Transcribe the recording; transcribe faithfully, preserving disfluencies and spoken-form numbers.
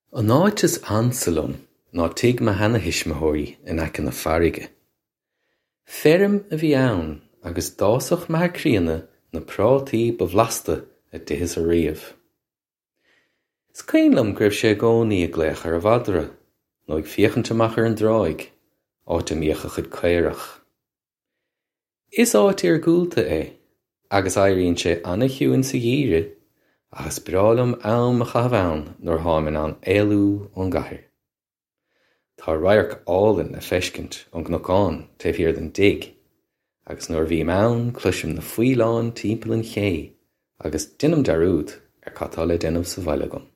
An áit is ansalún ná tuig me hana hismeóirí in aice na farraige. Feirm a bhí ann agus dásach me críanna na prátaí bhfleasta a dtithes a riamh. Is caonlam gurbh sé gcónaí a gléach ar a bhadra, nó ag fiachant amach ar an dráig, áit amíocha chud caireach. Is áit ar gúlta é, agus éiríonn sé anna chiúin sa dhíre, agus brálam am a chahabhán nuair tháinig an éalú ón gcathaoir. Tá radharc álainn a feiscint an ghnocán taobh thiar den dig, agus nuair bhí ann cluisim na faoileáin timpeall an ché, agus duinem darúd ar catála déanamh sa bhaile agam.